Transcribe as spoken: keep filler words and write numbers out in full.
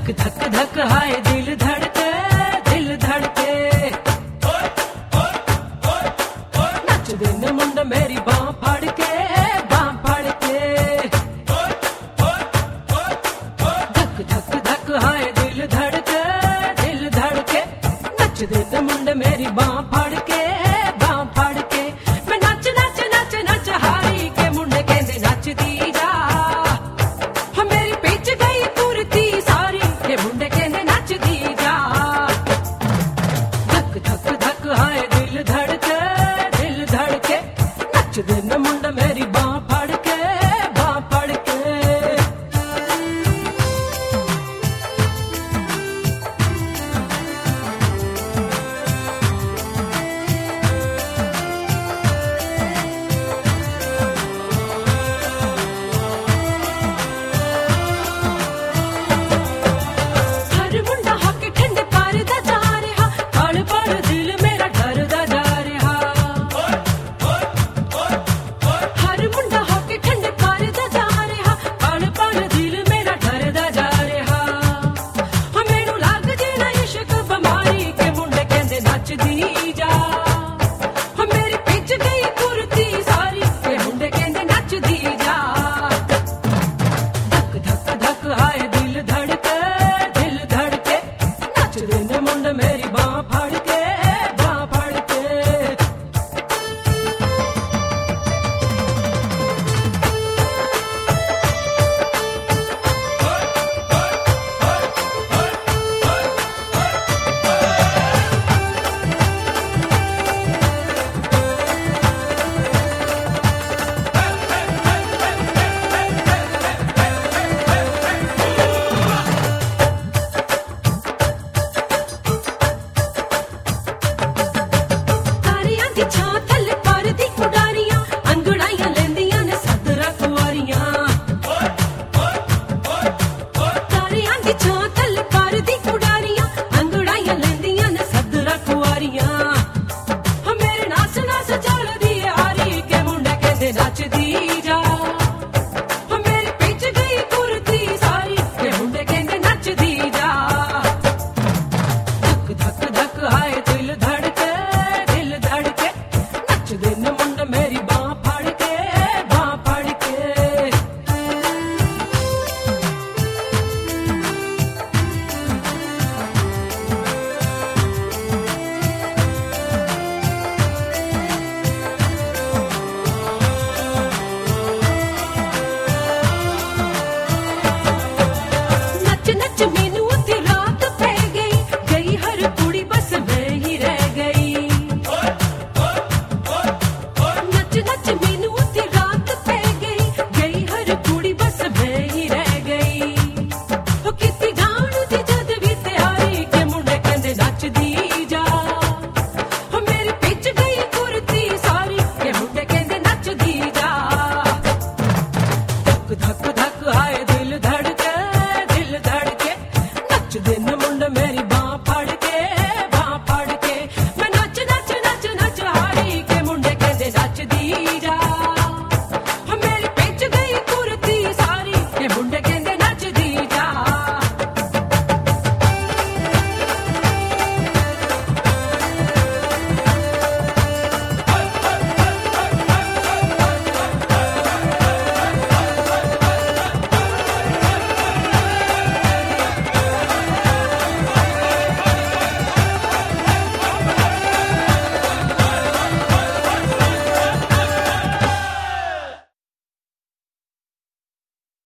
धक धक धक हाय दिल धड़के दिल धड़के नच दिन मुंड मेरी बांह फाड़ के बांह फाड़ के धक धक धक हाय दिल धड़के दिल धड़के नच दिन मुंड मेरी बांह फाड़ के बांह फाड़ के मैं नच नच नच नच हारी के मुंडे कहंदे नचदी जा हम मेरी पिच गई कुर्ती सारी के मुंडे कहंदे नचदी जा धक धक धक हाय दिल धड़के दिल धड़के नच दिन मुंड मेरी बांह फाड़ के बांह फाड़ के हर मुंडा हक ठंडे पार दा जा रहा पल पल दिल मेरा डरदा जा रहा हर मुंडा हक ठंडे पार दा जा रहा पल पल दिल मेरा डरदा जा रहा हम मैनू लग जे ना इश्क बमारी के मुंडे कहंदे नचदी जा हम मेरी पिच गई कुर्ती सारी के मुंडे कहंदे नचदी जा धक धक धक हाय दिल धड़के दिल धड़के नच दिन मुंड मेरी बांह फाड़ के बांह फाड़ के ਤਾਰਿਆਂ ਦੀ ਛਾਂ ਥੱਲੇ ਪਰ ਦੀ ਉਡਾਰੀਆਂ ਅੰਗੜਾਈਆਂ ਲੈਂਦੀਆਂ ਨੇ ਸੱਦਰਾ ਕੁਆਰੀਆਂ ਤਾਰਿਆਂ ਦੀ ਛਾਂ ਥੱਲੇ ਪਰ ਦੀ ਉਡਾਰੀਆਂ ਅੰਗੜਾਈਆਂ ਲੈਂਦੀਆਂ ਨੇ ਸੱਦਰਾ ਕੁਆਰੀਆਂ ਹਾਂ ਮੇਰੇ ਨਾਸ ਨਾਸ ਚੱਲਦੀ ਹਾਰੀ ਕੇ ਮੁੰਡੇ ਕਹਿੰਦੇ ਨੱਚਦੀ ਜਾ ਹਾਂ ਮੇਰੀ ਪਿੱਛ ਗਈ ਕੁਰਤੀ ਸਾਰੀ ਕੇ ਮੁੰਡੇ ਕਹਿੰਦੇ ਨੱਚਦੀ ਜਾ धक धक धक हाय दिल धड़के दिल धड़के नच दिन मुंड मेरी बांह फाड़ के बांह फाड़ के नच नच मीना